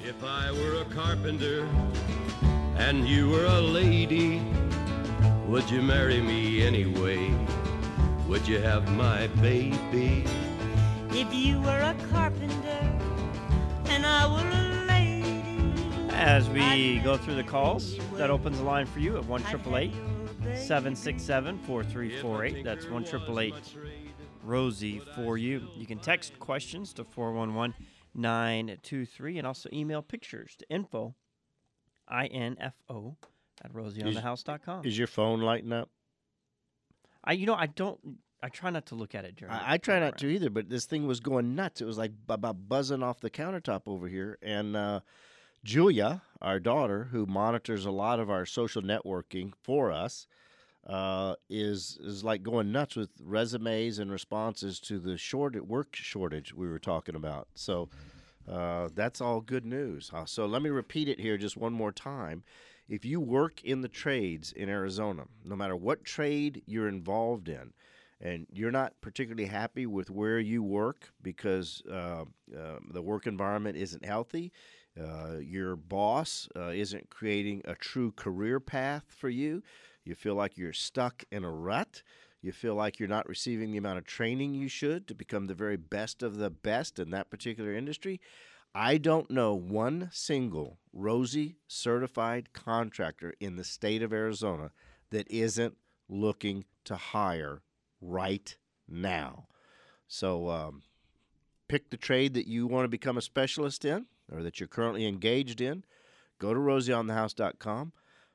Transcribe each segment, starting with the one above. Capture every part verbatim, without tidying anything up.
If I were a carpenter and you were a lady, would you marry me anyway? Would you have my baby? If you were a carpenter and I were a lady. As we go through the calls, that opens the line for you at one eight eight eight, seven six seven, four three four eight. That's one eight eight eight, Rosie for you. You can text questions to four one one, nine two three and also email pictures to info, I N F O, at rosie on the house dot com. Is your phone lighting up? I, you know, I don't, I try not to look at it during I, I try not to either, but this thing was going nuts. It was like b- about buzzing off the countertop over here. And uh, Julia, our daughter, who monitors a lot of our social networking for us, uh, is is like going nuts with resumes and responses to the short work shortage we were talking about. So uh, that's all good news. Uh, so let me repeat it here just one more time. If you work in the trades in Arizona, no matter what trade you're involved in, and you're not particularly happy with where you work because uh, uh, the work environment isn't healthy, uh, your boss uh, isn't creating a true career path for you, you feel like you're stuck in a rut, you feel like you're not receiving the amount of training you should to become the very best of the best in that particular industry, I don't know one single Rosie certified contractor in the state of Arizona that isn't looking to hire right now. So um, pick the trade that you want to become a specialist in or that you're currently engaged in. Go to rosie on the house dot com.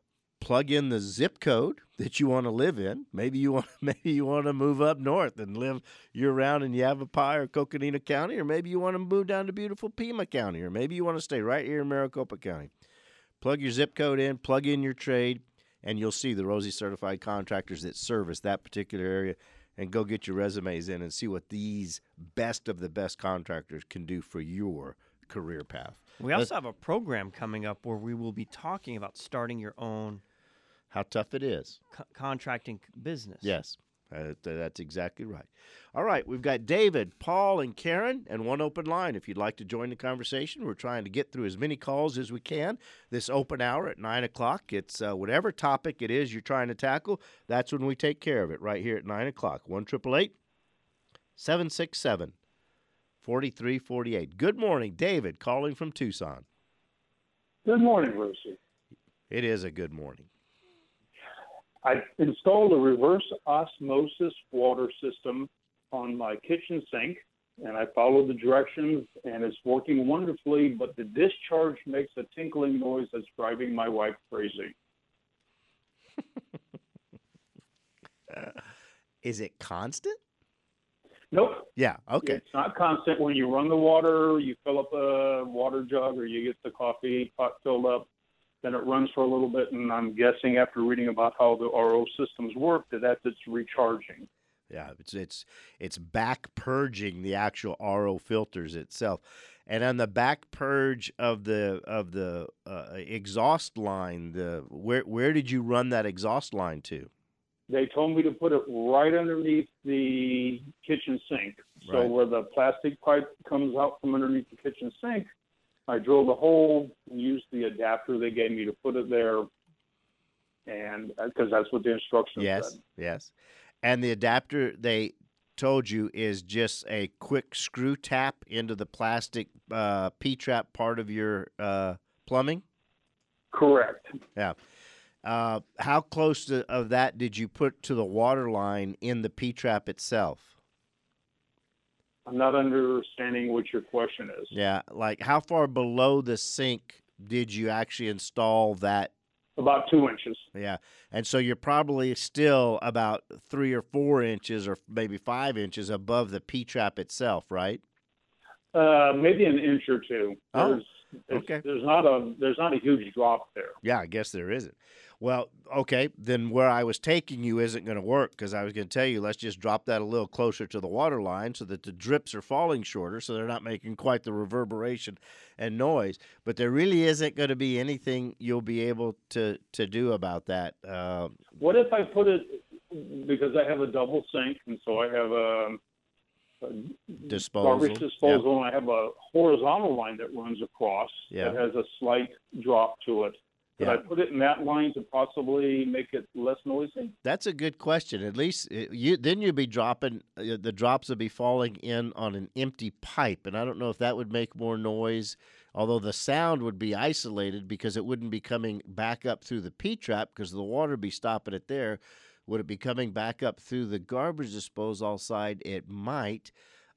Plug in the zip code that you want to live in. Maybe you want maybe you want to move up north and live year-round in Yavapai or Coconino County, or maybe you want to move down to beautiful Pima County, or maybe you want to stay right here in Maricopa County. Plug your zip code in, plug in your trade, and you'll see the Rosie certified contractors that service that particular area, and go get your resumes in and see what these best of the best contractors can do for your career path. We also Let's, have a program coming up where we will be talking about starting your own how tough it is. Co- contracting business. Yes, uh, that's exactly right. All right, we've got David, Paul, and Karen, and one open line. If you'd like to join the conversation, we're trying to get through as many calls as we can this open hour at nine o'clock. It's uh, whatever topic it is you're trying to tackle, that's when we take care of it right here at nine o'clock. one eight eight eight, seven six seven, four three four eight. Good morning, David, calling from Tucson. Good morning, Rosie. It is a good morning. I installed a reverse osmosis water system on my kitchen sink, and I followed the directions, and it's working wonderfully, but the discharge makes a tinkling noise that's driving my wife crazy. uh, is it constant? Nope. Yeah, okay. It's not constant. When you run the water, you fill up a water jug or you get the coffee pot filled up, then it runs for a little bit, and I'm guessing after reading about how the R O systems work that that's it's recharging. Yeah, it's it's it's back purging the actual R O filters itself, and on the back purge of the of the uh, exhaust line, the where where did you run that exhaust line to? They told me to put it right underneath the kitchen sink. So Right. where the plastic pipe comes out from underneath the kitchen sink, I drilled a hole and used the adapter they gave me to put it there, and because that's what the instructions Yes, said. yes. And the adapter they told you is just a quick screw tap into the plastic uh, P-trap part of your uh, plumbing? Correct. Yeah. Uh, how close to, of that did you put to the water line in the P-trap itself? I'm not understanding what your question is. Yeah, like how far below the sink did you actually install that? About two inches. Yeah, and so you're probably still about three or four inches or maybe five inches above the P-trap itself, right? Uh, maybe an inch or two. Oh, There's, it's- okay. There's not a there's not a huge drop there. Yeah, I guess there isn't. Well, okay, then where I was taking you isn't going to work because I was going to tell you let's just drop that a little closer to the water line so that the drips are falling shorter so they're not making quite the reverberation and noise. But there really isn't going to be anything you'll be able to, to do about that. Uh, What if I put it, because I have a double sink, and so I have a uh, Disposal. garbage disposal, and I have a horizontal line that runs across Yeah. that has a slight drop to it. Could Yeah. I put it in that line to possibly make it less noisy? That's a good question. At least uh, you then you'd be dropping uh, the drops would be falling in on an empty pipe, and I don't know if that would make more noise. Although the sound would be isolated because it wouldn't be coming back up through the P trap because the water would be stopping it there. Would it be coming back up through the garbage disposal side? It might.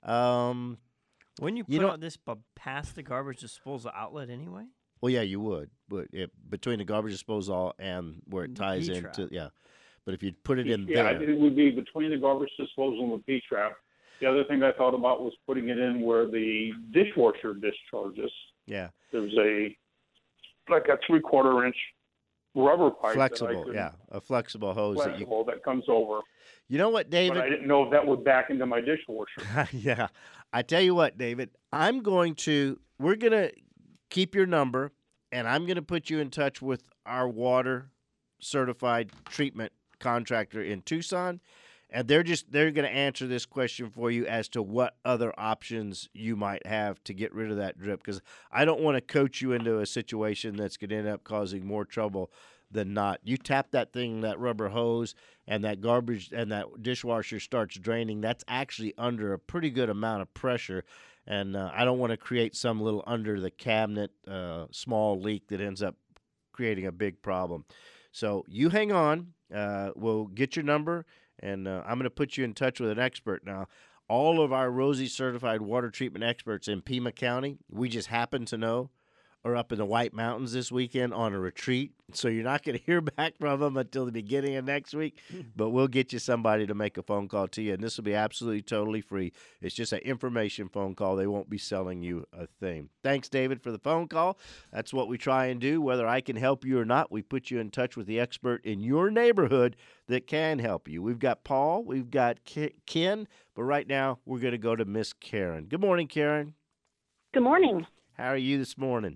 Um, When you put You know- out this bu- past the garbage disposal outlet anyway? well, yeah, you would, but it, between the garbage disposal and where it The ties P-trap. into, yeah. But if you put it in Yeah, there, it would be between the garbage disposal and the P trap. The other thing I thought about was putting it in where the dishwasher discharges. yeah, There's a like a three quarter inch rubber pipe that I flexible, could, yeah, a flexible hose that you. flexible that comes over. You know what, David? But I didn't know if that would back into my dishwasher. Yeah. I tell you what, David, I'm going to, we're going to keep your number and I'm going to put you in touch with our water certified treatment contractor in Tucson. And they're just, they're going to answer this question for you as to what other options you might have to get rid of that drip. Because I don't want to coach you into a situation that's going to end up causing more trouble than not. You tap that thing, that rubber hose, and that garbage and that dishwasher starts draining. That's actually under a pretty good amount of pressure, and uh, I don't want to create some little under the cabinet uh, small leak that ends up creating a big problem. So you hang on. Uh, we'll get your number, and uh, I'm going to put you in touch with an expert now. All of our Rosie certified water treatment experts in Pima County, we just happen to know, are up in the White Mountains this weekend on a retreat. So you're not going to hear back from them until the beginning of next week. But we'll get you somebody to make a phone call to you. And this will be absolutely totally free. It's just an information phone call. They won't be selling you a thing. Thanks, David, for the phone call. That's what we try and do. Whether I can help you or not, we put you in touch with the expert in your neighborhood that can help you. We've got Paul. We've got Ken. But right now, we're going to go to Miss Karen. Good morning, Karen. Good morning. How are you this morning?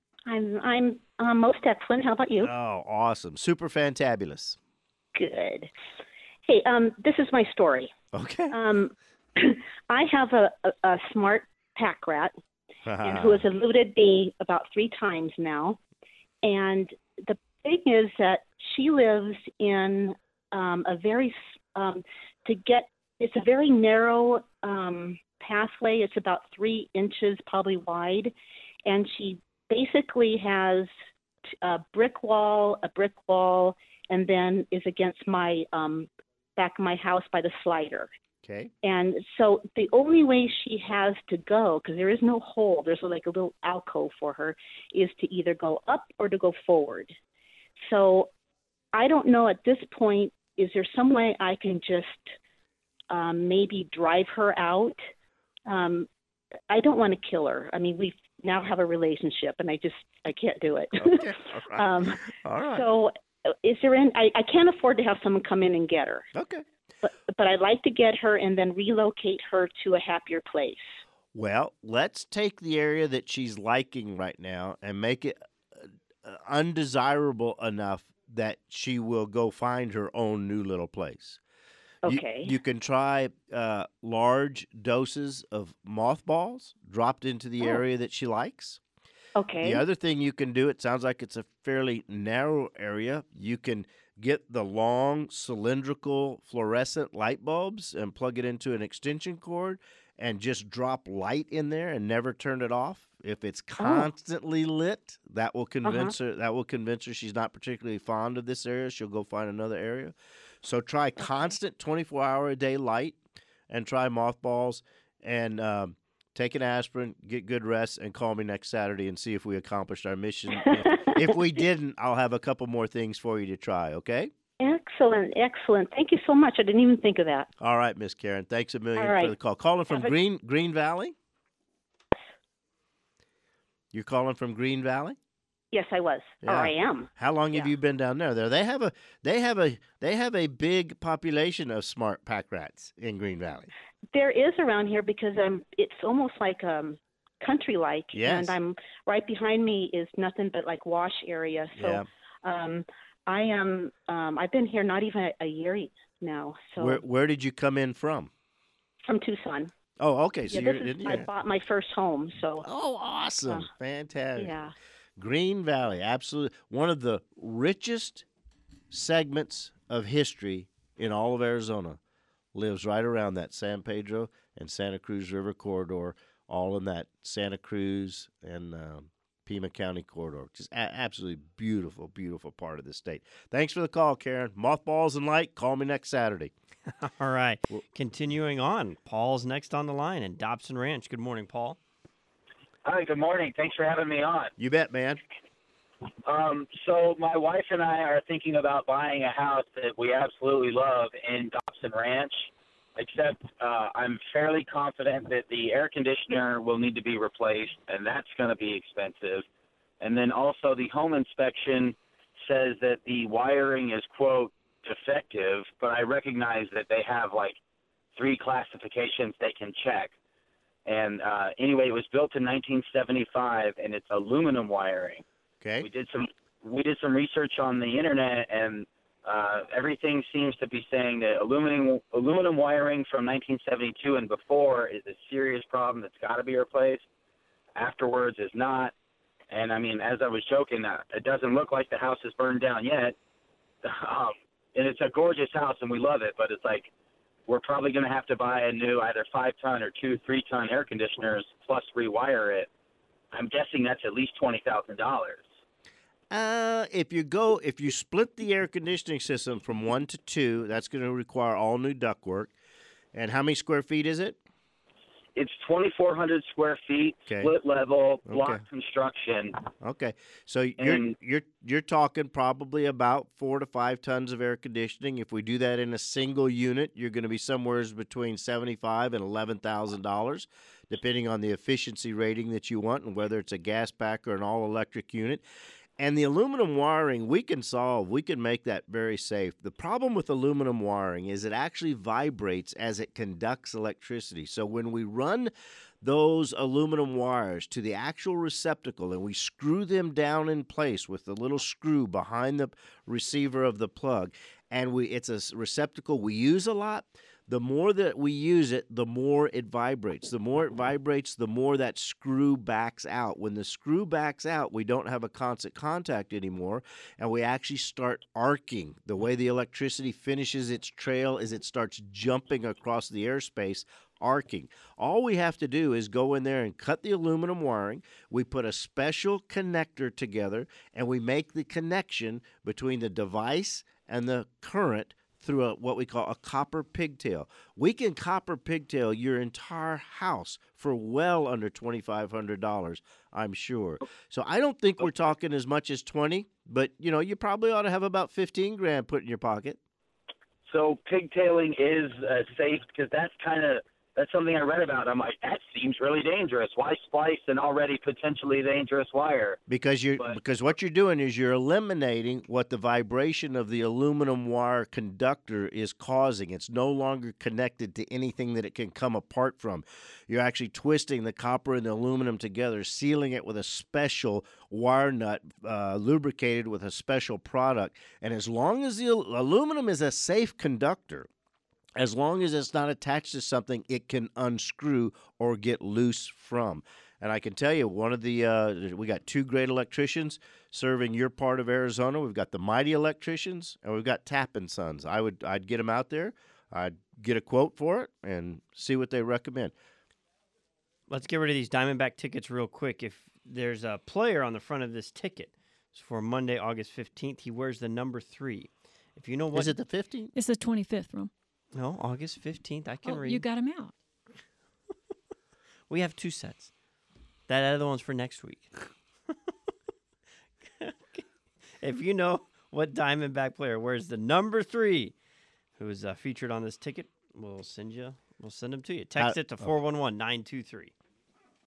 I'm I'm um, most excellent. How about you? Oh, awesome. Super fantabulous. Good. Hey, um, this is my story. Okay. Um, I have a, a, a smart pack rat and who has eluded me about three times now. And the thing is that she lives in um, a very, um, to get, it's a very narrow um, pathway. It's about three inches probably wide. And she basically has a brick wall, a brick wall, and then is against my um, back of my house by the slider. Okay. And so the only way she has to go, because there is no hole, there's like a little alcove for her, is to either go up or to go forward. So I don't know at this point, is there some way I can just um, maybe drive her out? Um, I don't want to kill her. I mean, we now have a relationship, and I just I can't do it. Okay. All right. um, All right. So, is there any? I, I can't afford to have someone come in and get her, Okay. but but I'd like to get her and then relocate her to a happier place. Well, let's take the area that she's liking right now and make it uh, undesirable enough that she will go find her own new little place. You- Okay. You, can try uh, large doses of mothballs dropped into the Oh. area that she likes. Okay. The other thing you can do, it sounds like it's a fairly narrow area. You can get the long cylindrical fluorescent light bulbs and plug it into an extension cord and just drop light in there and never turn it off. If it's constantly lit, that will convince her that will convince her she's not particularly fond of this area. She'll go find another area. So try constant twenty-four hour a day light and try mothballs and um, take an aspirin, get good rest, and call me next Saturday and see if we accomplished our mission. if, if we didn't, I'll have a couple more things for you to try, okay? Excellent, excellent. Thank you so much. I didn't even think of that. All right, Miss Karen. Thanks a million All right. for the call. Calling from Have a- Green Green Valley? You're calling from Green Valley? Yes, I was. Or Yeah. I am. How long have Yeah. you been down there? There, they have a they have a they have a big population of smart pack rats in Green Valley. There is around here because um, it's almost like um, country-like, Yes. and I'm right behind me is nothing but like wash area. So Yeah. um, I am. Um, I've been here not even a, a year now. So Where where did you come in from? from Tucson. Oh, okay. So yeah, you're this is, in I yeah. bought my first home, so Oh, awesome. Uh, Fantastic. yeah. Green Valley, absolutely one of the richest segments of history in all of Arizona, lives right around that San Pedro and Santa Cruz River corridor, all in that Santa Cruz and um, Pima County corridor. Just a- absolutely beautiful, beautiful part of the state. Thanks for the call, Karen. Mothballs and light, call me next Saturday. All right. Continuing on, Paul's next on the line in Dobson Ranch. Good morning, Paul. Hi, good morning. Thanks for having me on. You bet, man. Um, so my wife and I are thinking about buying a house that we absolutely love in Dobson Ranch, except uh, I'm fairly confident that the air conditioner will need to be replaced, and that's going to be expensive. And then also the home inspection says that the wiring is, quote, defective, but I recognize that they have, like, three classifications they can check. And uh, anyway, it was built in nineteen seventy-five, and it's aluminum wiring. Okay. We did some we did some research on the internet, and uh, everything seems to be saying that aluminum aluminum wiring from nineteen seventy-two and before is a serious problem that's got to be replaced. Afterwards is not. And I mean, as I was joking, uh, it doesn't look like the house is burned down yet. Um, and it's a gorgeous house, and we love it. But it's like we're probably going to have to buy a new either five-ton or two, three-ton air conditioners plus rewire it. I'm guessing that's at least twenty thousand dollars. Uh, if you go, if you split the air conditioning system from one to two, that's going to require all new ductwork. And how many square feet is it? It's twenty-four hundred square feet, Okay. split level, block Okay. construction. Okay, so you're And- you're you're talking probably about four to five tons of air conditioning. If we do that in a single unit, you're going to be somewhere between seventy-five and eleven thousand dollars, depending on the efficiency rating that you want and whether it's a gas pack or an all electric unit. And the aluminum wiring we can solve. We can make that very safe. The problem with aluminum wiring is it actually vibrates as it conducts electricity. So when we run those aluminum wires to the actual receptacle and we screw them down in place with the little screw behind the receiver of the plug, and we it's a receptacle we use a lot, the more that we use it, the more it vibrates. The more it vibrates, the more that screw backs out. When the screw backs out, we don't have a constant contact anymore, and we actually start arcing. The way the electricity finishes its trail is it starts jumping across the airspace, arcing. All we have to do is go in there and cut the aluminum wiring. We put a special connector together, and we make the connection between the device and the current through a, what we call a copper pigtail. We can copper pigtail your entire house for well under twenty-five hundred dollars, I'm sure. So I don't think we're talking as much as twenty, but you know, you probably ought to have about fifteen grand put in your pocket. So pigtailing is uh, safe because that's kind of that's something I read about. I'm like, that seems really dangerous. Why splice an already potentially dangerous wire? Because you But- because what you're doing is you're eliminating what the vibration of the aluminum wire conductor is causing. It's no longer connected to anything that it can come apart from. You're actually twisting the copper and the aluminum together, sealing it with a special wire nut, uh, lubricated with a special product. And as long as the al- aluminum is a safe conductor, as long as it's not attached to something it can unscrew or get loose from. And I can tell you, one of the uh, we got two great electricians serving your part of Arizona. We've got the Mighty Electricians, and we've got Tappan Sons. I would I'd get them out there. I'd get a quote for it and see what they recommend. Let's get rid of these Diamondback tickets real quick. If there's a player on the front of this ticket, it's for Monday, August fifteenth. He wears the number three. If you know what Is it the fifteenth? It's the twenty-fifth, Rom. No, August fifteenth. I can Oh, read. you got him out. We have two sets. That other one's for next week. If you know what Diamondback player wears the number three, who is uh, featured on this ticket, we'll send you. We'll send them to you. Text Uh, it to four one one, nine two three.